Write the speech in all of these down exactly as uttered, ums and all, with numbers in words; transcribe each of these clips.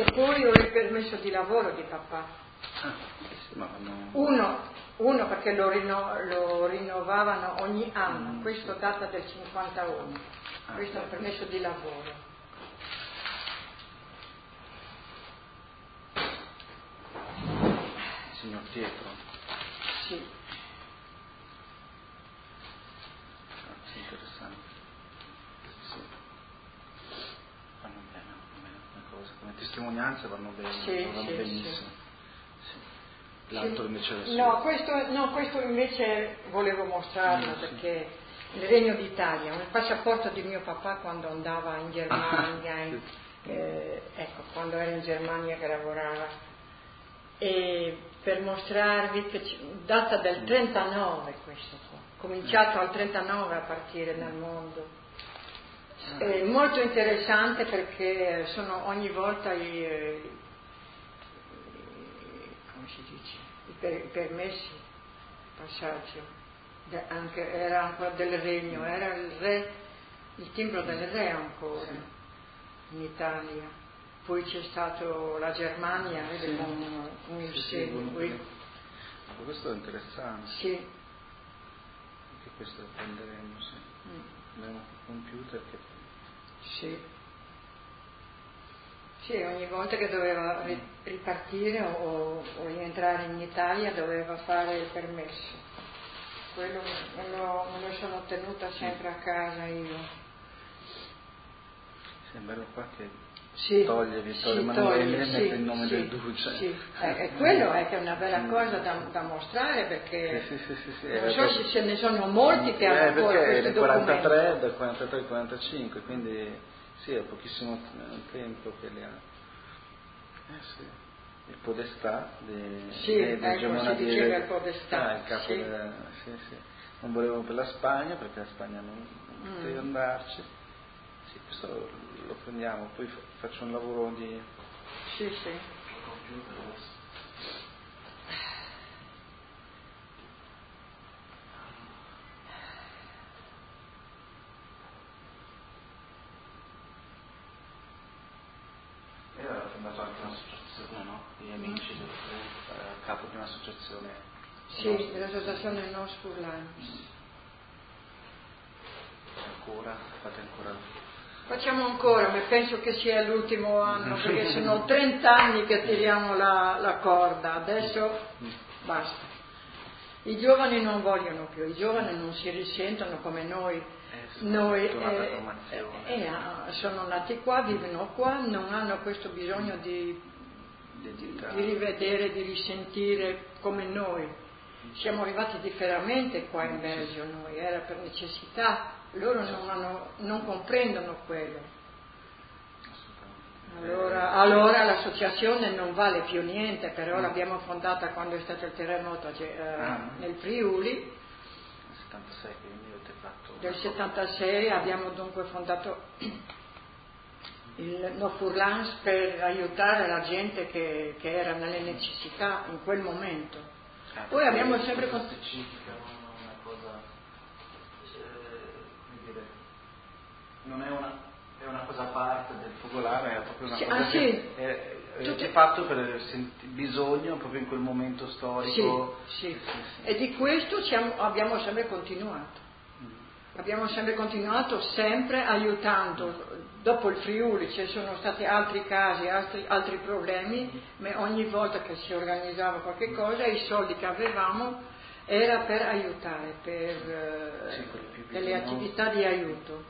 E poi ho il permesso di lavoro di papà. Ah, sì, ma no. Uno, uno perché lo, rinno, lo rinnovavano ogni anno, Mm, questo sì. data del cinquantuno, Ah, questo è un ecco. permesso di lavoro. Signor Pietro. Sì. Ah, interessante. Sì. Vanno bene, vanno bene come cose, come testimonianze vanno bene, Sì, vanno sì, benissimo. sì. Sì. L'altro Sì. invece adesso. No, questo, no, questo invece volevo mostrarlo Mm, sì. perché il Regno d'Italia, il passaporto di mio papà quando andava in Germania, Ah, in, sì. eh, ecco, quando era in Germania che lavorava. E per mostrarvi che c- data del trentanove questo qua, cominciato al trentanove a partire nel mondo. È molto interessante perché sono ogni volta i, eh, come si dice, i, per, i permessi, passaggio, de- anche, era ancora del regno, era il re, il timbro del re ancora in Italia. Poi c'è stato la Germania eh, Sì. con, con il Sì, sì, segno. sì. Poi- Ma questo è interessante. Sì. Anche questo lo prenderemo, sì. Mm. Abbiamo un computer che. Sì. Sì, ogni volta che doveva ri- ripartire o, o rientrare in Italia doveva fare il permesso. Quello me lo, me lo sono tenuta sempre a casa io. Sembra qua che Sì, toglie Vittorio sì, Emanuele toglie, e sì, mette il nome sì, del duce. sì. Eh, e quello è che è una bella cosa da, da mostrare perché Sì, sì, sì, sì, non eh, so se ce ne sono molti che eh, hanno ancora perché questi nel documenti. quarantatré, dal quarantatré al quarantacinque, quindi sì, è pochissimo tempo che li ha. Eh sì, il podestà de, Sì, de, de ecco, Gemona si di diceva il podestà, ah, il capo sì. del, sì, sì. Non volevo per la Spagna perché la Spagna non, non potevi Mm. andarci. Sì, questo lo, lo prendiamo, poi fa- faccio un lavoro di Sì, sì. computer adesso. Io ho fondato anche un'associazione, no? Gli amici, del, eh, capo di un'associazione. Sì, dell'associazione Nos Furlans. Ancora, fate ancora. Facciamo ancora, ma penso che sia l'ultimo anno, perché sono trenta anni che tiriamo la, la corda, adesso basta. I giovani non vogliono più, i giovani non si risentono come noi. Noi eh, eh, eh, sono nati qua, vivono qua, non hanno questo bisogno di, di, di rivedere, di risentire come noi. Siamo arrivati differamente qua in Belgio noi, era per necessità, loro non, hanno, non comprendono quello. Allora, allora l'associazione non vale più niente, però l'abbiamo fondata quando è stato il terremoto eh, nel Friuli. settantasei, quindi avete fatto Del settantasei abbiamo dunque fondato il Nos Furlans per aiutare la gente che, che era nelle necessità in quel momento. Ah, Poi abbiamo sempre cosa con... specifica, una cosa, eh, come dire, non è una, è una cosa a parte del focolare, è proprio una Sì, cosa ah, che sì. è, è Tutte... fatto per senti- bisogno proprio in quel momento storico. Sì, sì. E di questo siamo, abbiamo sempre continuato. Abbiamo sempre continuato, sempre aiutando. Dopo il Friuli ci sono stati altri casi, altri, altri problemi, ma ogni volta che si organizzava qualche cosa i soldi che avevamo era per aiutare, per Sì, eh, delle attività di aiuto.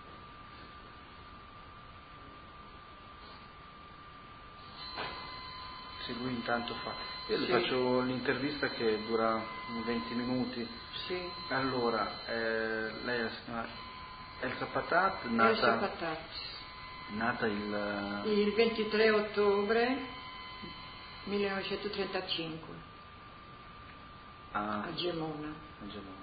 Sì, lui intanto fa. Io le Sì. faccio l'intervista che dura venti minuti. Sì. Allora, eh, lei è la signora Elsa Patat, nata, Elsa Patat. nata il... il ventitré ottobre millenovecentotrentacinque a, a Gemona. a Gemona.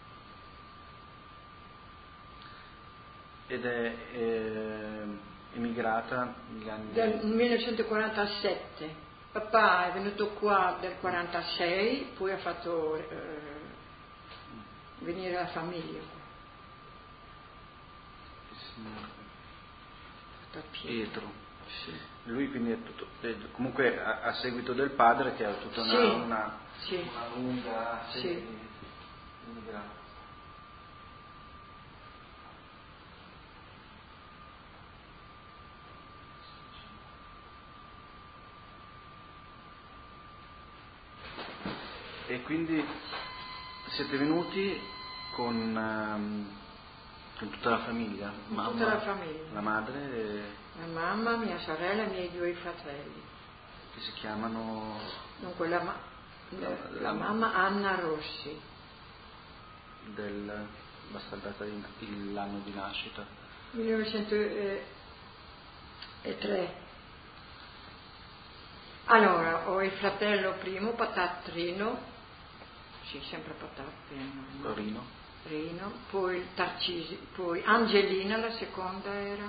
Ed è eh, emigrata negli anni... Del millenovecentoquarantasette. Papà è venuto qua del quarantasei, poi ha fatto eh, venire la famiglia qua. Il signor Da Pietro. Pietro. Sì. lui quindi è tutto, comunque a, a seguito del padre che ha tutta una, sì, una, sì. una lunga serie sì. di immigrati. E quindi siete venuti con, um, con tutta la famiglia? Con Mamma, tutta la famiglia. La madre? E... La mamma, mia sorella e i miei due fratelli. Che si chiamano? Dunque la, ma- La, la, la, la mamma Anna Rossi. Del, basta il data di, l'anno di nascita. millenovecentotre. Allora, ho il fratello primo, Patatrino. Sì, sempre Patatrino. Rino. Rino, poi Tarcisi, poi Angelina, la seconda era,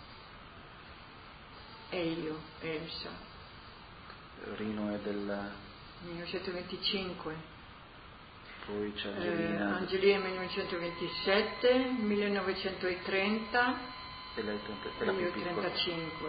e io, Elsa. Rino è del millenovecentoventicinque. Poi c'è Angelina. Eh, Angelina millenovecentoventisette, millenovecentotrenta E lei e era più io piccola. trentacinque.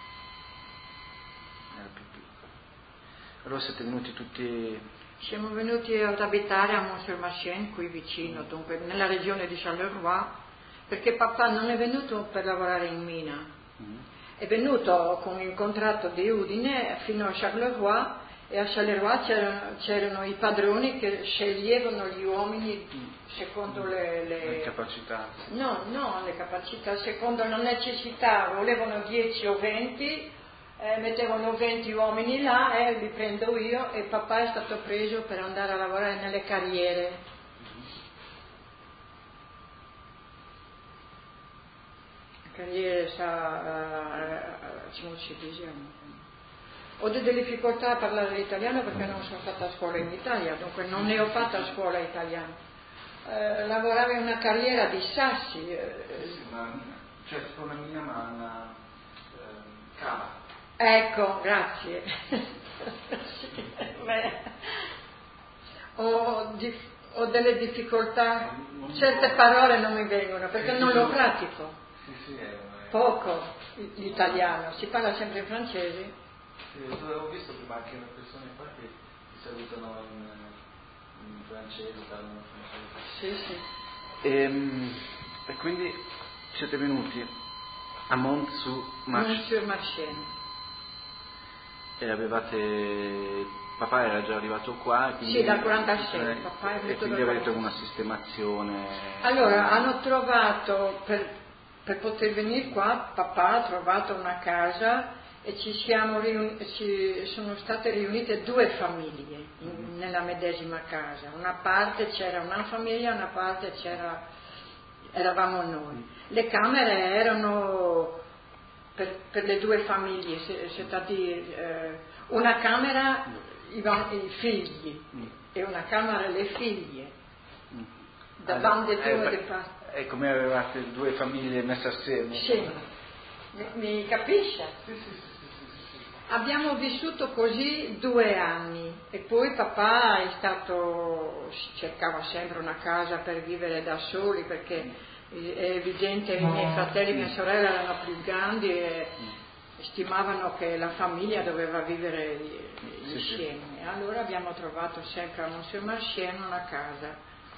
Era più piccola. Allora siete venuti tutti... Siamo venuti ad abitare a Mont-sur-Marchienne, qui vicino, dunque nella regione di Charleroi, perché papà non è venuto per lavorare in mina, Mm. è venuto con il contratto di Udine fino a Charleroi, e a Charleroi c'erano, c'erano i padroni che sceglievano gli uomini secondo le, le... le capacità. No, no, le capacità, secondo la necessità, volevano dieci o venti. Eh, mettevano venti uomini là e eh, li prendo io, e papà è stato preso per andare a lavorare nelle carriere. Le carriere, sa, uh, come si dice? Ho delle difficoltà a parlare l'italiano perché non sono stata a scuola in Italia, dunque non ne ho fatta a scuola italiana. Eh, lavoravo in una carriera di sassi. Eh, sì, una mina, cioè una mina ma una eh, cava. Ecco, grazie. Beh, ho, ho delle difficoltà, certe parole non mi vengono perché non lo pratico. Sì, sì, è, è... Poco l'italiano, si parla sempre in francese. Sì, ho visto prima anche le persone qua che ti salutano in, in francese, parlano in francese. Sì, sì. E, e quindi siete venuti a Mont-sur-Marchienne. Mont-sur-Marchienne. E avevate, papà era già arrivato qua, quindi, sì, dal quarantasei, eh, papà è e quindi avete una sistemazione. Allora hanno trovato, per, per poter venire qua, papà ha trovato una casa e ci siamo riuniti, ci sono state riunite due famiglie in, mm-hmm. nella medesima casa. Una parte c'era una famiglia, una parte c'era, eravamo noi. Le camere erano Per, per le due famiglie, c'est-à-dire eh, una camera i, i figli mm. e una camera le figlie, mm. davanti a due eh, parti. E come avevate due famiglie messe assieme? Sì, mi, mi capisce? Sì, sì, sì, sì, sì, sì. Abbiamo vissuto così due anni e poi papà è stato, cercava sempre una casa per vivere da soli perché mm. è evidente, i miei fratelli e mia sorella erano più grandi e stimavano che la famiglia doveva vivere insieme. Sì, sì. Allora abbiamo trovato sempre a Mont-sur-Marchienne una casa.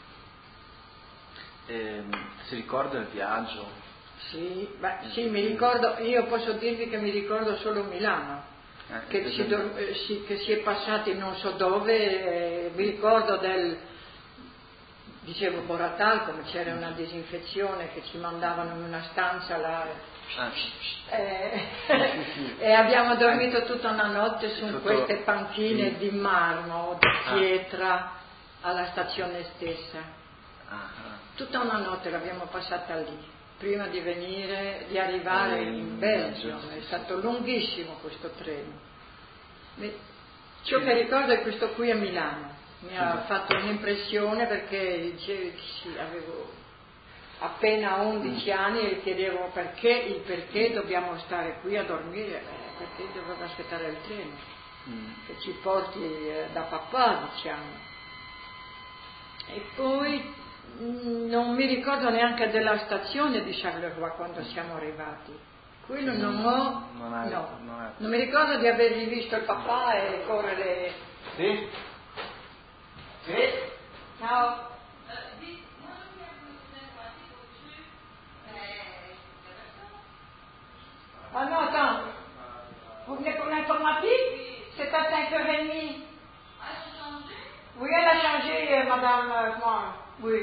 E, si ricorda il viaggio? Sì, beh, sì, mi ricordo, io posso dirvi che mi ricordo solo Milano, eh, che, si do, eh, si, che si è passati non so dove, eh, mi ricordo del... Dicevo Boratal, come c'era una disinfezione che ci mandavano in una stanza là ah. eh, e abbiamo dormito tutta una notte su Sotto... queste panchine sì. di marmo, di pietra ah. alla stazione stessa. Ah. Tutta una notte l'abbiamo passata lì, prima di venire, di arrivare eh, in Belgio. È stato lunghissimo questo treno. Ciò sì. che ricordo è questo qui a Milano. Mi ha fatto un'impressione perché dicevo, sì, avevo appena undici anni e chiedevo perché, il perché dobbiamo stare qui a dormire, eh, perché dovevo aspettare il treno mm. che ci porti eh, da papà, diciamo. E poi mh, non mi ricordo neanche della stazione di Charleroi quando siamo arrivati. Quello non ho, non, ha, no. non, ha... non mi ricordo di avergli visto il papà e correre. Sì? Sì? Ciao. Ah non, attends. Vous venez pour l'informatique? C'est à cinq heures trente. Oui, elle a changé, euh, madame euh, moi. Oui.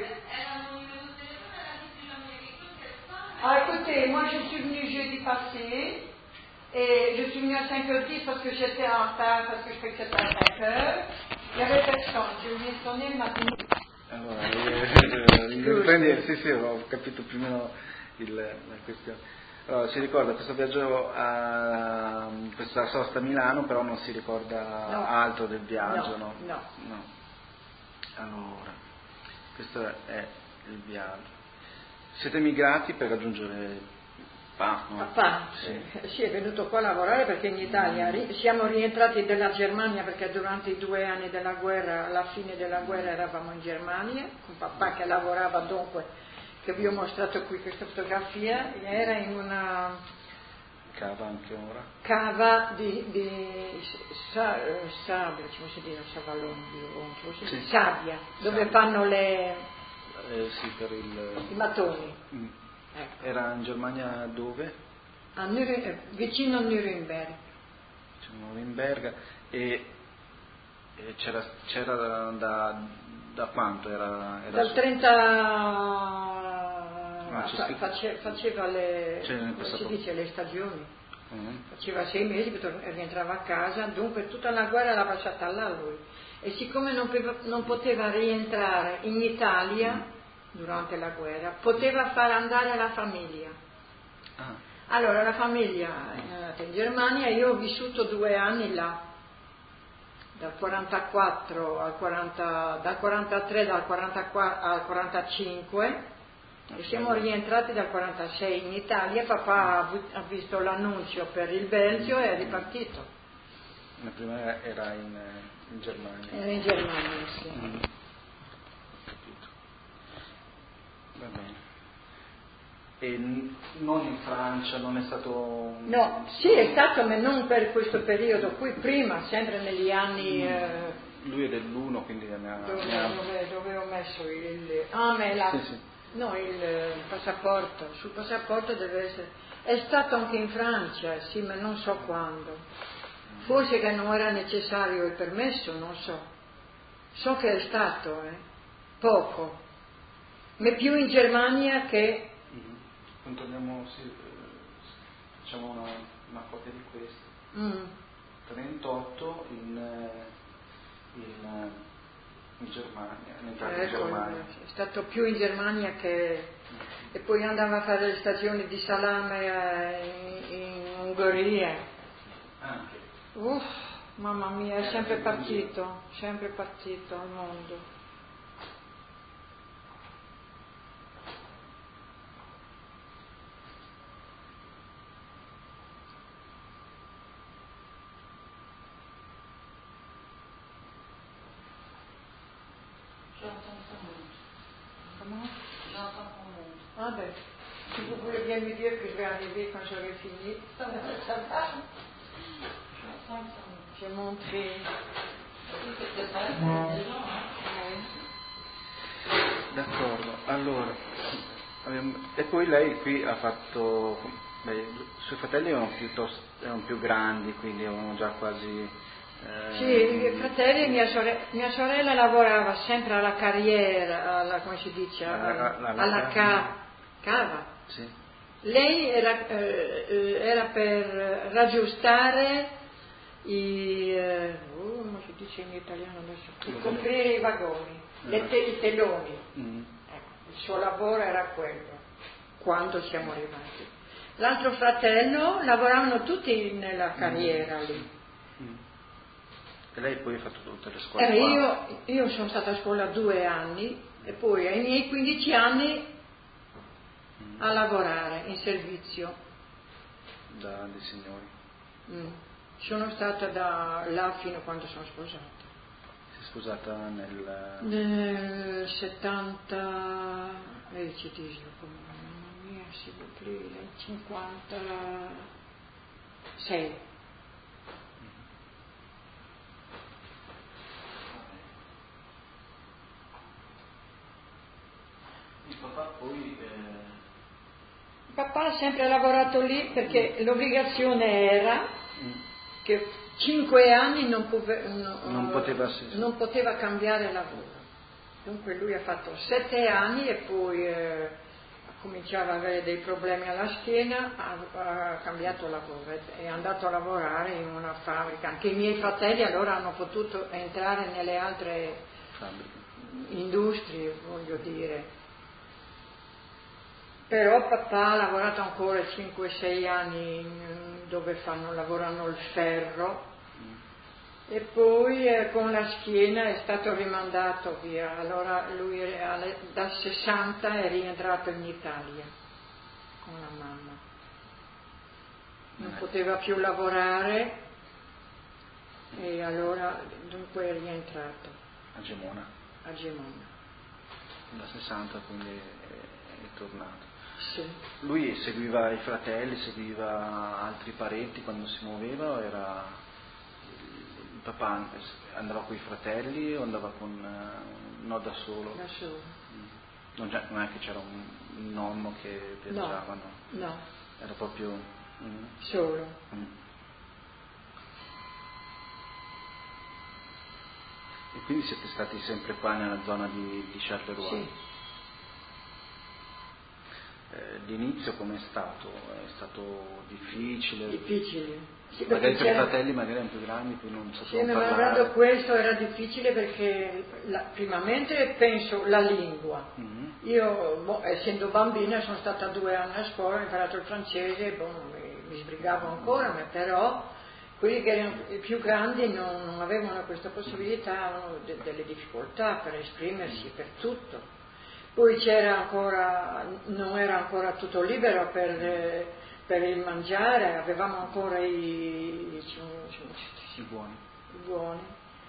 Ah, écoutez, moi je suis venue jeudi passé et je suis venue à cinq heures dix parce que j'étais en retard, parce que je fais que c'était à cinq heures. Il n'y avait personne, je lui ai sonné le matin. Allora, eh, prendi, sì, sì, ho capito più o meno il, la questione. Allora, si ricorda questo viaggio a questa sosta a Milano, però non si ricorda no. altro del viaggio, no? No, no. no. Allora, questo è il viaggio. Siete migrati per raggiungere papà, no? Papà, sì. sì, è venuto qua a lavorare perché in Italia mm. siamo rientrati dalla Germania perché durante i due anni della guerra, alla fine della guerra eravamo in Germania, con papà che lavorava dunque, che vi ho mostrato qui questa fotografia, era in una cava anche ora? Cava di, di sa, sabbia, come si dice, savallone, sì. sabbia, dove sabbia. Fanno le... Eh, sì, per il... i mattoni. Mm. Ecco. Era in Germania dove? A Nür- vicino a Nuremberg. Vicino a Nuremberg e, e c'era, c'era da, da, da quanto? Era, era Dal su... trenta... Ah, fa, face, faceva le, come si passato... dice, le stagioni. Mm-hmm. Faceva sei mesi che rientrava a casa, dunque tutta la guerra l'ha passata là lui. E siccome non, non poteva rientrare in Italia mm. durante la guerra, poteva far andare la famiglia. Ah. Allora la famiglia è andata in Germania e io ho vissuto due anni là, dal quarantaquattro al quaranta, dal quarantatré dal quarantaquattro al quarantacinque. E siamo rientrati dal quarantasei in Italia, papà ha visto l'annuncio per il Belgio e è ripartito. La prima era in, in Germania. Era in Germania, sì. Mm. Capito. Va bene. E non in Francia, non è stato... No, sì è stato, ma non per questo periodo qui, prima, sempre negli anni... Mm. Eh, Lui è dell'uno, quindi ne ha... Dove, ne ha... dove, dove ho messo il... Ah, ma la... Sì, sì. No, il passaporto, sul passaporto deve essere... È stato anche in Francia, sì, ma non so quando. Forse che non era necessario il permesso, non so. So che è stato, eh, poco. Ma più in Germania che... Mm-hmm. Controlliamo, sì, facciamo una, una copia di questo. Mm. trentotto in... in in Germania, ecco, in Germania. È stato più in Germania che... e poi andava a fare le stagioni di salame in, in Ungheria. Anche. Uff, mamma mia, è sempre partito, sempre partito al mondo. Ah ben, si vous voulez bien lui dire que je vais arriver quand j'aurai fini, ça va. J'ai montré. D'accordo, allora, e poi lei qui ha fatto, beh, i suoi fratelli erano piuttosto, erano più grandi, quindi erano già quasi... Eh, sì, i miei fratelli e mia sorella, mia sorella lavorava sempre alla carriera, alla, come si dice, alla, alla, alla, alla ca, cava. Sì. Lei era, eh, era per raggiustare i, eh, oh, come si dice in italiano adesso, coprire i vagoni, le te, i teloni. Mm. Ecco, il suo lavoro era quello, quando siamo arrivati. L'altro fratello lavoravano tutti nella carriera mm. lì. Mm. E lei poi ha fatto tutte le scuole? Eh, io, io sono stata a scuola due anni e poi ai miei quindici anni mm. a lavorare in servizio. Da dei signori? Mm. Sono stata da là fino a quando sono sposata. Si è sposata nel... Nel settanta... Eh, ci dico, mamma mia. s'il vous plaît, nel cinquantasei. Il papà poi... Eh... Il papà ha sempre lavorato lì perché mm. l'obbligazione era mm. che cinque anni non, pove, no, non, poteva, non poteva cambiare lavoro. Dunque lui ha fatto sette anni e poi eh, cominciava ad avere dei problemi alla schiena, ha, ha cambiato lavoro, è andato a lavorare in una fabbrica. Anche i miei fratelli allora hanno potuto entrare nelle altre fabbriche, industrie, voglio dire. Però papà ha lavorato ancora cinque sei anni dove fanno, lavorano il ferro. E poi eh, con la schiena è stato rimandato via, allora lui era, dal sessanta è rientrato in Italia con la mamma, non poteva più lavorare e allora dunque è rientrato a Gemona, a Gemona. Dal sessanta quindi è, è tornato. Sì. Lui seguiva i fratelli, seguiva altri parenti quando si muoveva o era... Il papà andava con i fratelli o andava con... no, da solo? Da solo. Non, non è che c'era un, un nonno che viaggiava, no? No. No. Era proprio... Mm. Solo. Mm. E quindi siete stati sempre qua nella zona di, di Charleroi? Sì. Eh, l'inizio com'è stato? È stato difficile? Difficile. Sì, magari per i c'era... fratelli magari erano più grandi, poi non sapevano sì, parlare. Sì, malgrado questo era difficile perché la, primamente penso la lingua. Mm-hmm. Io, boh, essendo bambina, sono stata due anni a scuola, ho imparato il francese, boh, mi, mi sbrigavo ancora, ma però quelli che erano più grandi non, non avevano questa possibilità, avevano de, delle difficoltà per esprimersi, per tutto. Poi c'era ancora, non era ancora tutto libero per, eh, per il mangiare, avevamo ancora i, i, i buoni. I buoni.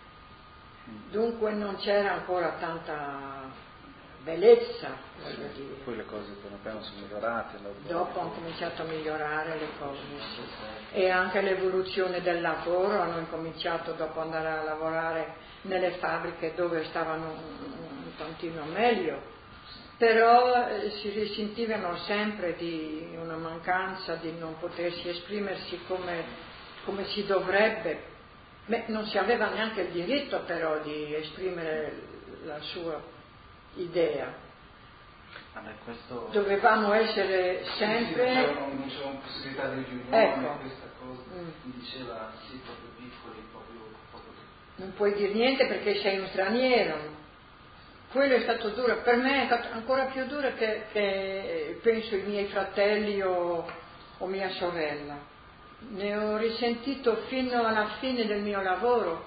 Dunque non c'era ancora tanta bellezza, voglio sì, dire. Poi le cose piano piano sono migliorate. Dopo hanno cominciato a migliorare le cose, sì. E anche l'evoluzione del lavoro, hanno incominciato dopo andare a lavorare nelle fabbriche dove stavano un, un tantino meglio. Però eh, si risentivano sempre di una mancanza, di non potersi esprimersi come, come si dovrebbe. Beh, non si aveva neanche il diritto però di esprimere la sua idea. Vabbè, questo... Dovevamo essere sempre... Sì, non c'era possibilità di riunione, ecco. Questa cosa mm. mi diceva sì, proprio piccoli, proprio, proprio... Non puoi dire niente perché sei un straniero. Quello è stato duro, per me è stato ancora più duro che, che penso i miei fratelli o, o mia sorella. Ne ho risentito fino alla fine del mio lavoro.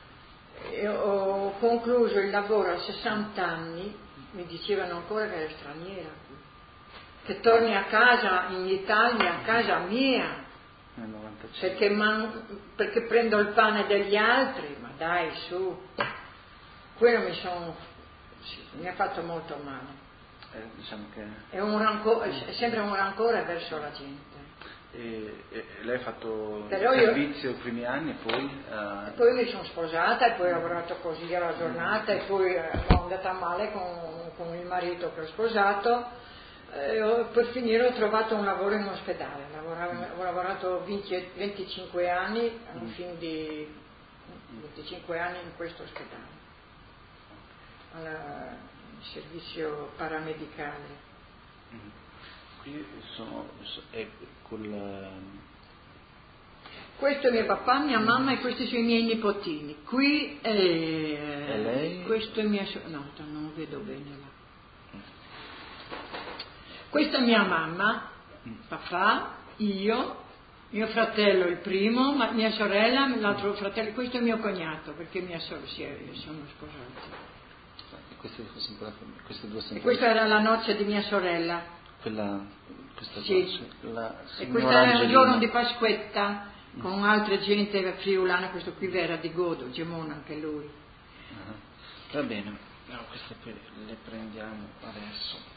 E ho concluso il lavoro a sessanta anni, mi dicevano ancora che ero straniera, che torni a casa in Italia, a casa mia, perché, man, perché prendo il pane degli altri, ma dai su, quello mi sono... Sì, mi ha fatto molto male. Eh, diciamo che... È, un rancore, è sempre un rancore verso la gente. E, e lei ha fatto Però servizio io, i primi anni e poi... Uh... E poi mi sono sposata e poi ho lavorato così alla giornata e poi è andata male con, con il marito che ho sposato. E per finire ho trovato un lavoro in ospedale. Lavoravo, ho lavorato venticinque anni, un fin di venticinque anni in questo ospedale. Al servizio paramedicale. Mm. Qui sono è col... Questo è mio papà, mia mamma e questi sono i miei nipotini. Qui è... E lei? Questo è mia sorella. No, non vedo bene là. Questa è mia mamma, papà, io, mio fratello il primo, ma mia sorella, l'altro fratello, questo è mio cognato perché mia sorella si sono sposati. Queste, queste due e questa era la nozze di mia sorella. Quella, questa sì. Cosa, la e questo era un giorno di Pasquetta mm. con altre gente friulana, questo qui era di Godo, Gemona anche lui. Uh-huh. Va bene, no, queste le prendiamo adesso.